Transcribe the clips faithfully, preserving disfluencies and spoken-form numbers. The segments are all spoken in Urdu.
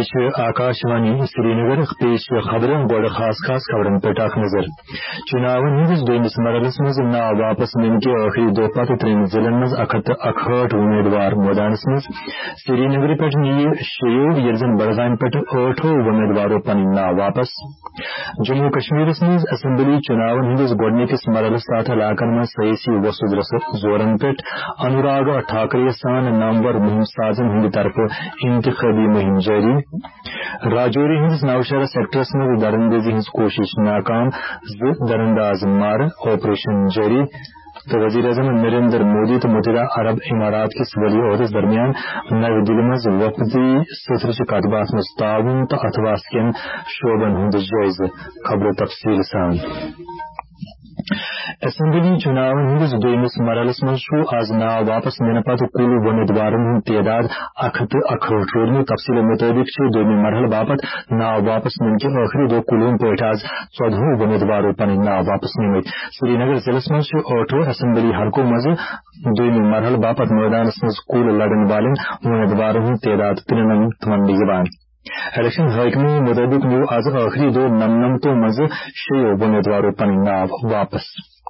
یہ آکاشوانی سری نگر پیش خبریں گوڑ خاص خاص خبرن پہ ٹاک نظر چناو ہندس دویمس مرحلس مز نا واپس نن کے آخری دو پتہ ترین ضلع مز اکھ اکہٹ امیدوار میدانس مز سری نگر پہ نی شیو یل زن بڑگام پہ ٹھو امیدواروں پن نا واپس جموں کشمیر مز اسمبلی چناو ہندس گوڈنکس مرحلس تحت علاقن مز سیاسی وسود رسد زورن پہ انوراگ ٹھاکرے سان نامور مہم سازن ہند طرف انتخابی مہم جاری راجوری ہندس نوشہرہ سیکٹرس مز درندازی ہز کوشش ناکام زٕ درنداز مار آپریشن جاری تو وزیر اعظم نریندر مودی تو متحدہ عرب امارات کس ولی عہدس درمیان نئی دلی مز وفدی سترچ کت بات مز تعاون تو اتواس کن شعبن ہند جائزہ خبر تفصیل سان اسمبلی چناو ہندس دویمس مرحلس مز آز نا واپس ننہ پتہ کل امیدوارن ہند تعداد اکھ تو اکہٹ روزمت تفصیل مطابق دویمہ مرحلہ باپت نا واپس نن کے آخری دو کلون پہ آز ژۄدہو امیدواروں پن نا واپس نمت سری نگر ضلع مز ٲٹھو اسمبلی حلقوں مز دویمہ مرحلہ باپت میدانس مز کل لڑن والن امیدوارن ہند تعداد ترنمتھ ون الیکشن حاکمہ مطابق نیو آز آخری دو نمنمتوں مز شیو امیدواروں پن ناو واپس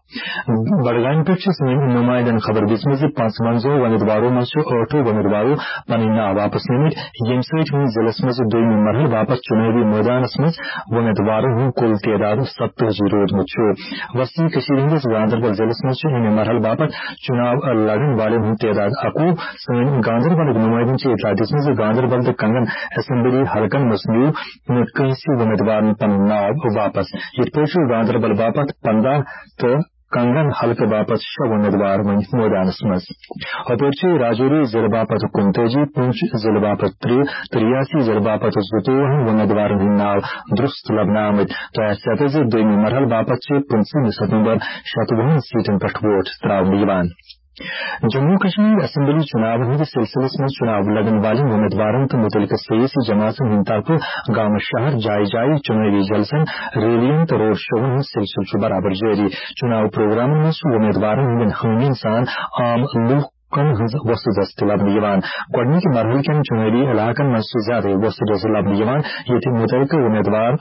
بڑگام پہ سن نمائندن خبر دس پانچ ونزو امیدواروں مز ٲٹھو امیدواروں پن نا واپس نمت یم ست ضلع مز دویمہ مرحلہ باپت چناوی میدانس مز امیدواروں ہند کل تعداد ستتھ روزمت وسطی کشیر ہندس گاندربل ضلع مز امہ مرحلہ باپت چناو لڑن والن ہند تعداد اکوہ سن گاندربل نمائندن اطلاع دس گاندربل تو کنگن اسمبلی حلقن مز نیو کنسی امیدوار پن ناو واپس یہ پہ گاندربل باپت پندہ تو کنگن حلقہ باپت شو امیدوار ون میدانس مز اپر راجوری ضلع باپت کنتاجی پونچھ ضلع باپت ترہ تو ریاسی ضلع باپت زٕتووُہ امیدوارن ہند ناو درست لبنہ آمت تو سپز دویمہ مرحلہ باپت پنژہ ستمبر شتوہن سیٹن پہ ووٹ تراؤن جموں کشمیر اسمبلی چناو ہند سلسلس مز چناو لڑن والن امیدوارن تو متعلقہ سیاسی جماعتن ہند طرف گام شہر جائے جائے چناوی جلسن ریلین تو روڈ شوون ہند سلسلہ برابر جاری چناو پروگرام مز امیدوارن ہند حامین سان عام لوک کن ہز وسط لبنہ گۄڈنِکہِ مرحلہ کن چناوی علاقن مز زیادہ وسط لبنہ یہ متعلقہ امیدوار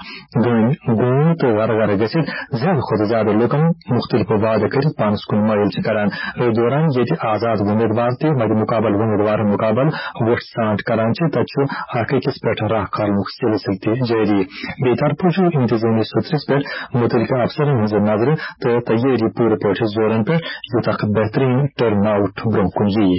گوم تو ور ور گھت زیادہ کھت زیادہ لکن مختلف وعدہ کر پانس کن مائل کران اتھ دوران یہ آزاد امیدوار تہ مد مقابل امیدوار مقابل ووٹ سانٹ کران تت اخ أکس پہ راہ کھالنک سلسلہ تہ جاری بی طرف انتظامی سترس پہ متعلقہ افسرن ہز نظر تو تیاری پورے پہ زورن پہ یوت اخ بہترین ٹرن آؤٹ برہ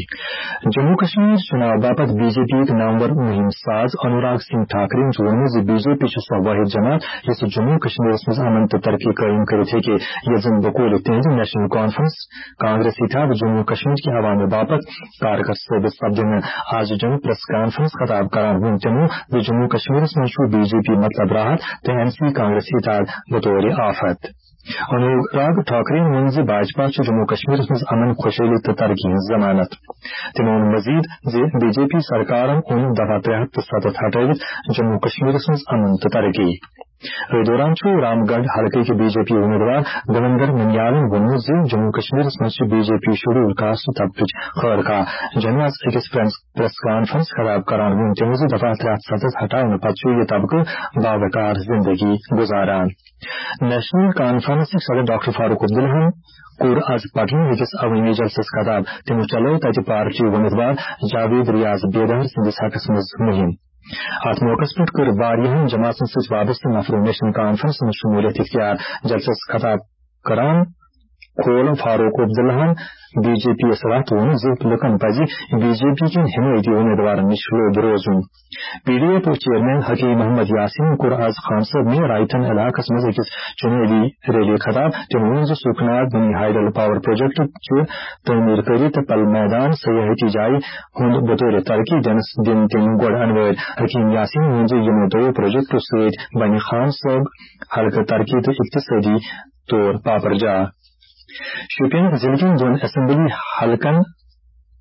جموں کشمیر چناو باپت بی جے پی نامور مہم ساز انوراگ سنگھ ٹھاکرے ووٚن بی جے پی سۄ واحد جماعت یس جموں کشمیر مز امن تو ترقی قائم کرت ہیکہ یل زن بقول تہذ نیشنل کانفرنس کانگریس اتحاد جموں کشمیر کے عوام باپت کارگر ثابت سپدن آج جن پریس کانفرنس خطاب کران وون تمو جموں کشمیر مز بی جے پی مطلب راحت تو این سی کانگریس اتحاد بطور آفت انوراگ ٹھاکرے ووٚن زِ بھاجپا چھُ جموں کشمیر مز امن خوشحالی تو ترقی ہٕنٛز ضمانت تمو ووٚن مزید زِ بی جے پی سرکارن اوٚن دفعہ ترٛےٚ ہتھ تہٕ ستتھ ہٹٲوِتھ جموں کشمیر مز امن تو ترقی اتھ دوران رام گڑھ حلقہ کے بی جے پی امیدوار دیوندر ننیالن ووٚنمُت زِ جموں کشمیر مز B J P schedule caste طبقٕچ خٲرخواہ جنہٕ آز أکِس پریس کانفرنس خطاب کران ووٚن تٔمۍ زِ دفعہ ترٛےٚ ہتھ ستتھ ہٹاونہٕ پتہٕ چھُ یہِ طبقہٕ باوقار زندگی گزاران نیشنل کانفرنسٕکۍ صدر ڈاکٹر فاروق عبداللہن کور آز پٹنہ أکِس عوٲمی جلسس خطاب تمو چلو تتہ پارٹی امیدوار جاوید ریاض بیدار سندس حقس مز مہم ات موقع پہ کر واریاہن جماعتن ست وابستہ نفرو نیشنل کانفرنس مز شمولیت اختیار جلسس خطاب کران کھول فاروق عبداللہن be J P yes with ووٚن زِ لُکن پزِ بی جے پی کٮ۪ن حمایتی امیدوارن نش لوٚب روزُن P D F chairman Hakim Muhammad Yasin کور آز خان صٲب نے رائتن علاقس مز أکِس چناوی ریلی خطاب تٔمۍ ووٚن زِ سُکھناد بنی ہائیڈل پاور پروجیکٹ چھ تعمیر کٔرِتھ تہٕ پل میدان سیاحتی جایہِ ہُنٛد بطور ترقی دِنس دِن تِم گۄڈٕ انوٲرۍ حکیم یاسین ووٚن زِ یِمو دۄیو پروجیکٹو سۭتۍ بنہِ خان صٲب حلقہٕ ترقی تہٕ اقتصٲدی طور پاپر جا شوپین ضلع کٮ۪ن دۄن اسمبلی حلقن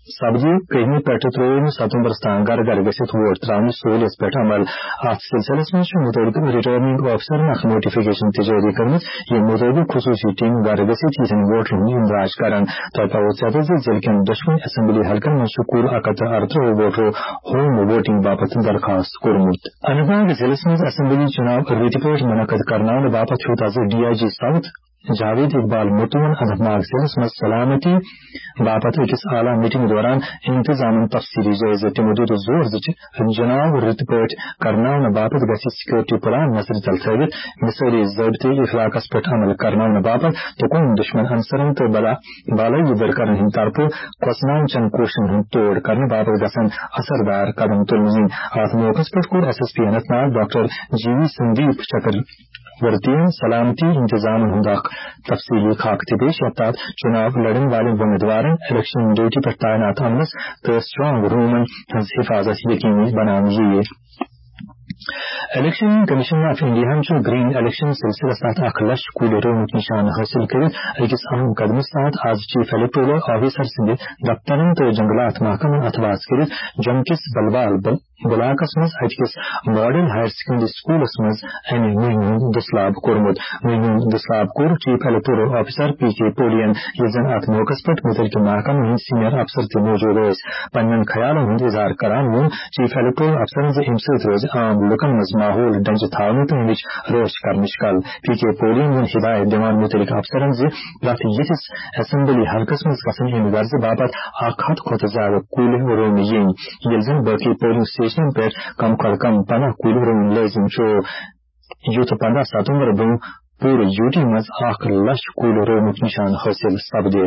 سبزی کہیں پہ تروم ستمبرستان گر گر گھت ووٹ تراؤن سہولت پہ عمل ات سلسلس مز متعلق ریٹرننگ افسر اخ نوٹیفکیشن تہ جاری کرمت یم مطابق خصوصی ٹیم گر گھت یتن ووٹرن اندراج کران تہ توثیق ضلع کن دشوین اسمبلی حلقن مز کل اک ہتھ ارترہ ووٹرو ہوم ووٹنگ باپت درخواست کورمت اننت ناگ ضلع مز اسمبلی چناو رٕتہِ پٲٹھۍ منعقد کرناونہٕ باپت چھُ تازٕ D I G south Javed Iqbal متون اننت ناگ ضلع مز سلامتی باپت أکِس اعلیٰ میٹنگ دوران انتظام تفصیلی جائزہ تمو دِیُت زور ز جناب رٕتہِ پٲٹھۍ کرناونہٕ باپت گژھِ سکیورٹی پلان نظرِ تل تھٲوِتھ مثٲلی ضٲبطہٕ اخلاقس پٮ۪ٹھ عمل کرناونہٕ باپت تہٕ کُن دشمن عنصرن تہٕ بالٲیی ورکرن ہٕنٛدِ طرفہٕ کھۄژناون چین کوششن ہُنٛد توڑ کرنہٕ باپت گژھن اثردار قدم تُلنہٕ یِنۍ اتھ موقعس پٮ۪ٹھ کوٚر S S P Anantnag doctor G V Sandeep چکر ورتین سلامتی انتظامن ہند اخ تفصیلی خاکہ تہ پیش یتھ تحت چناو لڑن والن وۄمیدوارن الیکشن ڈیوٹی پہ تعینات عملس تہٕ سٹرانگ رومن ہنز حفاظت یقینی بناونہٕ یِیہِ الیکشن کمیشن آف انڈیا چھ گرین الیکشن سلسلس تحت اخ لچھ کُلۍ رٲومٕتۍ نشانہٕ حٲصل کٔرِتھ أکِس اہم قدمس تحت آز چیف الیکٹورل آفیسر سٕنٛدِ دفترن تہٕ جنگلات محکمن اتھواز کٔرِتھ جوٚم کِس بلوال بلاکس مز اتکس ماڈل ہائر سیکنڈری سکولس مز امہ مہم ہند دسلاب کورمت مہم ہند دسلاب کور chief electoral officer P K پولین یل زن ات موقع پہ متعلقہ محکمہ ہند سینئر افسر تہ موجود ٲسۍ پننن خیالن ہند اظہار کران ووٚن چیف الیکٹورل افسرن ز امہ سۭتۍ روزِ عام لوکن مز ماحول ڈنجہ تھاونہٕ تہٕ امِچ رٲچھ کرنٕچ کل پی کے پولین ووٚن ہدایت دِوان متعلقہ افسرن ز پرٛٮ۪تھ یِتھِس اسمبلی حلقس مز گژھن امہ غرضہٕ باپت اکھ ہتھ کھۄتہٕ زیادٕ کُلۍ رُونہٕ یِنۍ ییٚلہِ زن باقی پولنگ سٹیشنن پہ کم کھۄتہٕ کم پناہ کُلۍ رُوٕنۍ لٲزم چھُ یُتھ پندہ ستمبر برونٛہہ پوٗرٕ یوٗ ٹی منٛز اکھ لچھ کُلۍ رُومٕتۍ نشانہٕ حٲصل سپدِ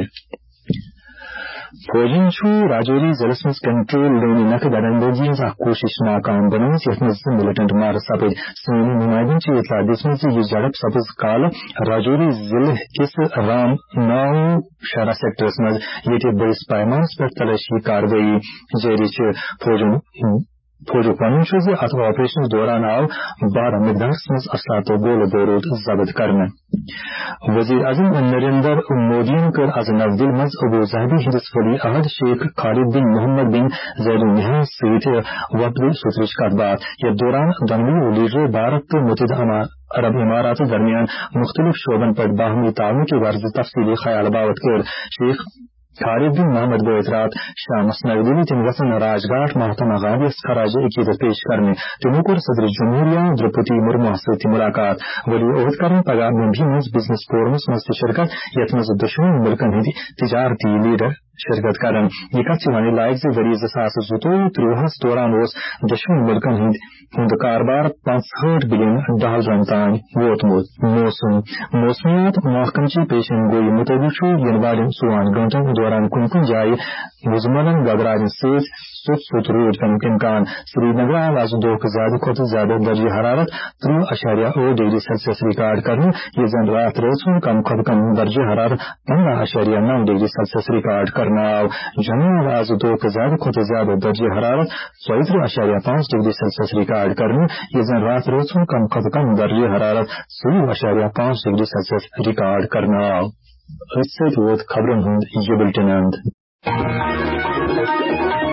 فوجن چھُ راجوری ضلع مز کنٹرول لونہِ نکھٕ بدندٲزی ہٕنٛز اکھ کوٗشش ناکام بنٲومٕژ یتھ منٛز زٕ ملٹنٹ مارٕ سپٕدۍ سٲنۍ نمائندن چھِ اطلاع دِژمٕژ زِ یہِ جھڑپ سپٕز کالہٕ راجوری ضلع کِس رام ناو شرہ سیکٹرس منٛز ییٚتہِ بٔڑِس پیمانس پٮ۪ٹھ تلٲشی کاروٲیی جٲری چھِ فوجن فوجُک ونُن چھُ زِ اتھ آپریشنس دوران آو بارہ مقدارس منٛز اسلحہ تہٕ گولہٕ بوروٗد ضبط کرنہٕ وزیر اعظم نریندر مودیَن کٔر آز نو دِلہِ منٛز ابو ظہبی ہٕنٛدِس ولی عہد شیخ خالد بن محمد بن زید النہیان سۭتۍ وفدِ سترٕچ کتھ باتھ یتھ دوران دۄنوٕنی لیڈرو بھارت تہٕ متحدہ عرب امارات درمیان مختلف شعبن پٮ۪ٹھ باہمی تعاون کہِ غرضہٕ تفصیلی خیال باوت کٔر شیخ خالد بن محمد وٲتۍ رات شامس نو دِلہِ تِم گژھن راج گھاٹ مہاتما گاندھی یس خراج عقیدت پیش کرنہِ تِمو کوٚر صدر جمہوریہ درپتی مرموہس سۭتۍ تہِ ملاقات ولی عہد کرن پگہہ ممبئی منٛز بزنس فورمس منٛز تہِ شرکت یتھ منٛز دۄشوٕنی ملکن ہٕنٛدۍ تجارتی لیڈر شرکت کرن یہ کتھ چھ ونٕنۍ لایق زِ ؤری زٕ ساس زٕتووُہ ترٛوہس دوران اوس دۄشوٕنی ملکن ہٕنٛدۍ ہُنٛد کاربار پانٛژہٲٹھ بلین ڈالرن تام ووتمُت موسم موسمیات محکمچہِ پیشن گوئی مطٲبق چھُ یِنہٕ والٮ۪ن ژۄوہن گنٹن دوران کُنہِ کُنہِ جایہِ وُزملن گگراجن سۭتۍ سوٚت سوٚت روٗد پینُک امکان سری نگر آو آز دۄہُک زیادٕ کھۄتہٕ زیادٕ درجہ حرارت ترٕہ اشاریہ ٲٹھ ڈگری سیلسیس ریکارڈ کرنہٕ ییٚلہِ زن راتھ رٲژ ہُنٛد کم کھۄتہٕ کم درجہ حرارت پندہ اشاریہ نو ڈگری سیلسیس ریکارڈ کرنہٕ آو جموں آو آز دۄہُک زیادٕ کھۄتہٕ زیادٕ درجہ حرارت ژۄیہِ ترٕہ اشاریہ پانٛژھ ڈگری سیلسیس ریکارڈ کرنہٕ ییٚلہِ زن راتھ رٲژ ہُنٛد کم کھۄتہٕ کم درجہ حرارت ژوٚوُہ اشاریہ پانٛژھ ڈگری سیلسیس ریکارڈ کرنہٕ آو أتھۍ سۭتۍ ووت خبرن ہُنٛد یہِ بُلٹن اند